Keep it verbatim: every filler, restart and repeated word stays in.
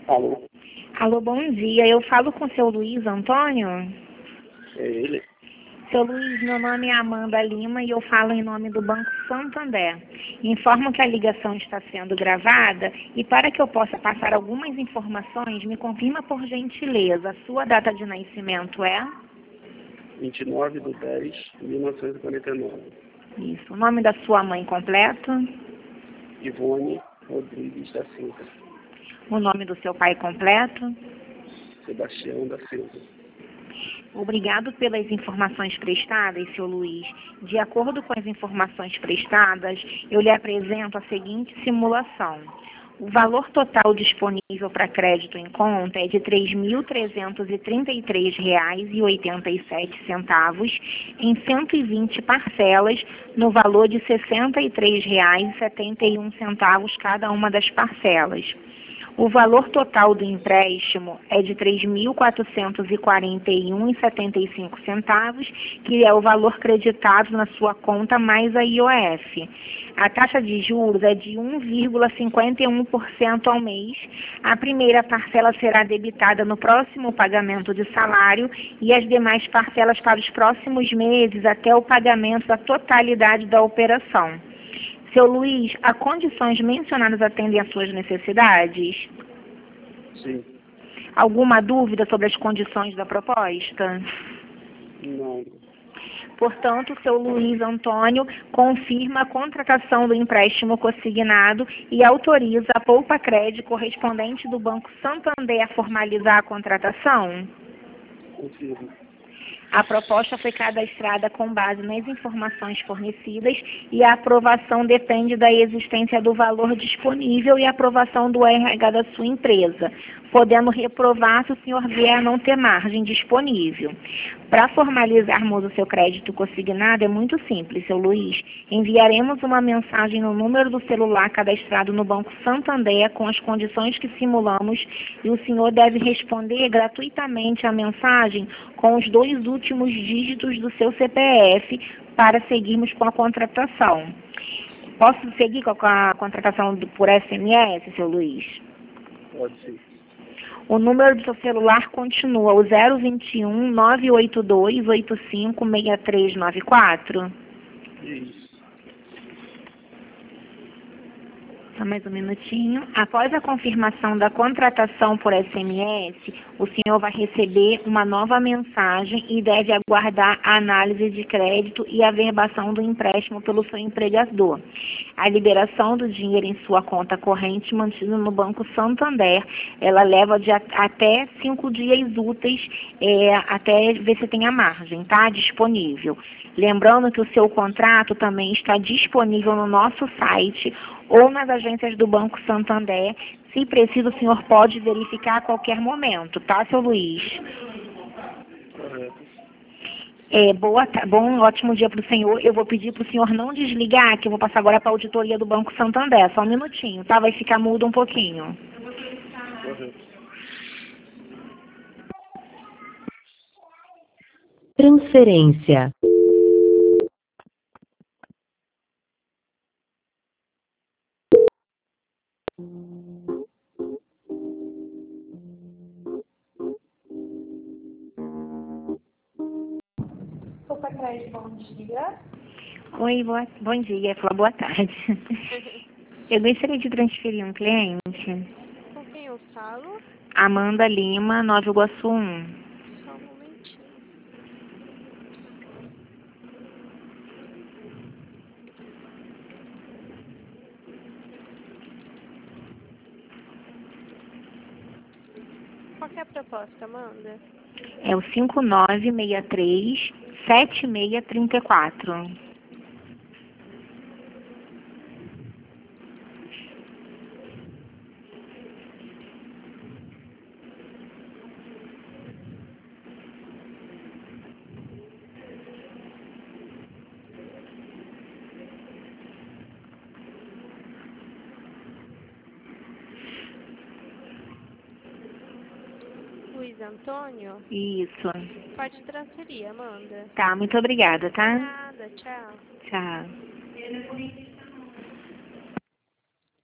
Alô? Alô, bom dia. Eu falo com o seu Luiz Antônio? É ele? Seu Luiz, meu nome é Amanda Lima e eu falo em nome do Banco Santander. Informo que a ligação está sendo gravada e para que eu possa passar algumas informações, me confirma por gentileza, a sua data de nascimento é? vinte e nove de dez de mil novecentos e quarenta e nove. Isso. O nome da sua mãe completo? Ivone Rodrigues da Silva. O nome do seu pai completo? Sebastião da Silva. Obrigado pelas informações prestadas, seu Luiz. De acordo com as informações prestadas, eu lhe apresento a seguinte simulação. O valor total disponível para crédito em conta é de três mil trezentos e trinta e três reais e oitenta e sete centavos em cento e vinte parcelas, no valor de sessenta e três reais e setenta e um centavos cada uma das parcelas. O valor total do empréstimo é de três mil quatrocentos e quarenta e um reais e setenta e cinco centavos, que é o valor creditado na sua conta mais a I O F. A taxa de juros é de um vírgula cinquenta e um por cento ao mês. A primeira parcela será debitada no próximo pagamento de salário e as demais parcelas para os próximos meses até o pagamento da totalidade da operação. Seu Luiz, as condições mencionadas atendem às suas necessidades? Sim. Alguma dúvida sobre as condições da proposta? Não. Portanto, seu Luiz Antônio confirma a contratação do empréstimo consignado e autoriza a Poupa Crédito correspondente do Banco Santander a formalizar a contratação? Confirmo. A proposta foi cadastrada com base nas informações fornecidas e a aprovação depende da existência do valor disponível e aprovação do R H da sua empresa, podendo reprovar se o senhor vier a não ter margem disponível. Para formalizarmos o seu crédito consignado é muito simples, seu Luiz. Enviaremos uma mensagem no número do celular cadastrado no Banco Santander com as condições que simulamos e o senhor deve responder gratuitamente a mensagem com os dois últimos dígitos do seu C P F para seguirmos com a contratação. Posso seguir com a contratação por S M S, seu Luiz? Pode sim. O número do seu celular continua o zero vinte e um, nove oito dois, oito cinco, seis três nove quatro? Isso. Só mais um minutinho. Após a confirmação da contratação por S M S, o senhor vai receber uma nova mensagem e deve aguardar a análise de crédito e a verbação do empréstimo pelo seu empregador. A liberação do dinheiro em sua conta corrente mantida no Banco Santander, ela leva de a, até cinco dias úteis, é, até ver se tem a margem, tá? Disponível. Lembrando que o seu contrato também está disponível no nosso site ou nas agências do Banco Santander. Se preciso, o senhor pode verificar a qualquer momento, tá, seu Luiz? Correto. É, boa, bom, ótimo dia para o senhor. Eu vou pedir para o senhor não desligar, que eu vou passar agora para a auditoria do Banco Santander. Só um minutinho, tá? Vai ficar mudo um pouquinho. Correto. Transferência. Poupa Crédito, bom dia. Oi, boa, bom dia. Fala boa tarde. Eu gostaria de transferir um cliente. Com quem eu falo? Amanda Lima, Nova Iguaçu um. Só um momentinho. Qual que é a proposta, Amanda? É o cinco nove seis três, sete seis três quatro. Luiz Antônio? Isso. Pode transferir, Amanda. Tá, muito obrigada, tá? Nada, tchau. Tchau.